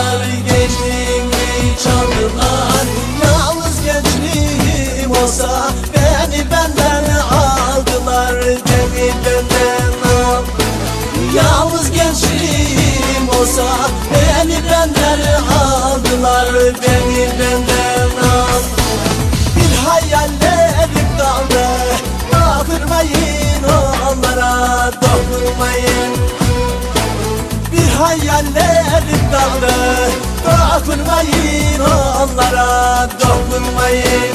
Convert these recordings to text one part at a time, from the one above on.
çaldılar, gençliğimi çaldılar. Yalnız gençliğim olsa beni benden aldılar, beni benden aldılar. Yalnız gençliğim olsa beni benden aldılar, beni benden aldılar. Bir hayallerim kaldı, dokunmayın onlara, dokunmayın. Bir hayallerim kaldı, dokunmayın onlara, dokunmayın.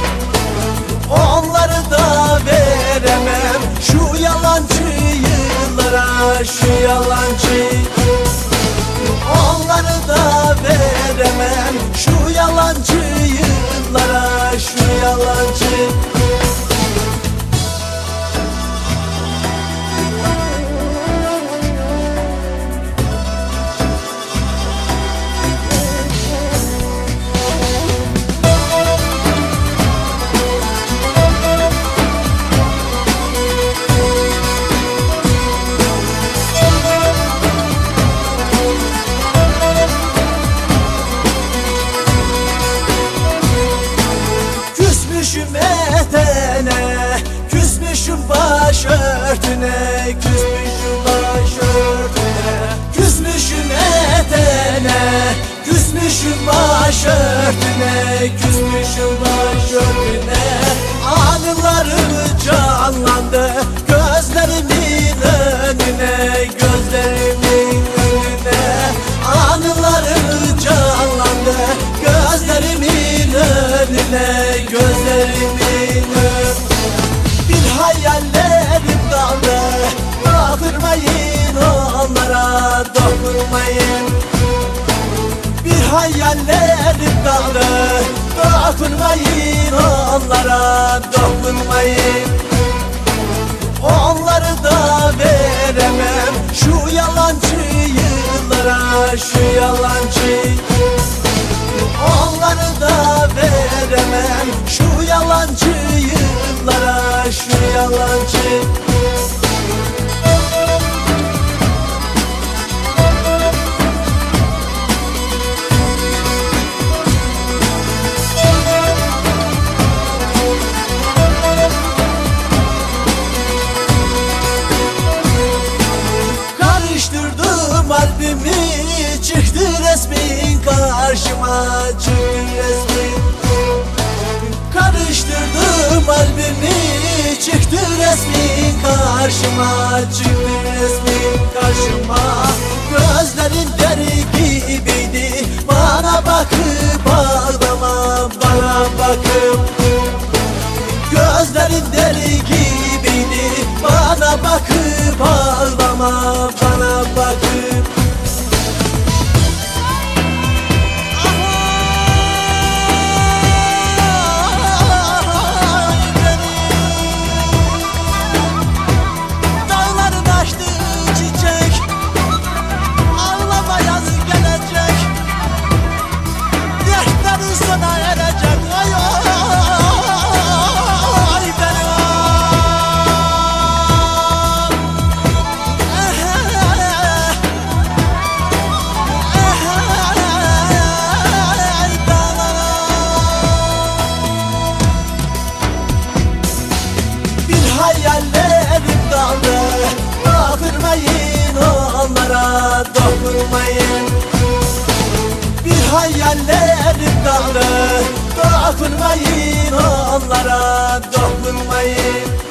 Onları da veremem şu yalancı yıllara, şu yalancı. Onları da veremem şu yalancı yıllara, şu yalancı. Küsmüşüm etene, küsmüşüm başörtüne, küsmüşüm başörtüne. Küsmüşüm etene, küsmüşüm başörtüne, küsmüşüm başörtüne. Anılarım canlandı gözlerimin önüne, gözlerimin önüne. Anılarım canlandı gözlerimin önüne, gözlerimin önüne. Bir hayallerim kaldı, dokunmayın onlara, dokunmayın. Bir hayallerim kaldı, dokunmayın onlara, dokunmayın. Onları da veremem şu yalancı yıllara, şu yalancı. Onları da veremem şu yalancı yıllara, şu yalancı. Karıştırdım albümü, çıktı resmin karşıma, çıktı resmin. Karıştırdım albümü, çıktı resmin karşıma, çıktı resmin karşıma. Gözlerin deri gibiydi, bana bakıp ağlama, bana bakıp. Gözlerin deri gibiydi, bana bakıp ağlama, bana bakıp. Hayallerim kaldı, dokunmayın onlara, dokunmayın. Bir hayallerim kaldı, dokunmayın onlara, dokunmayın.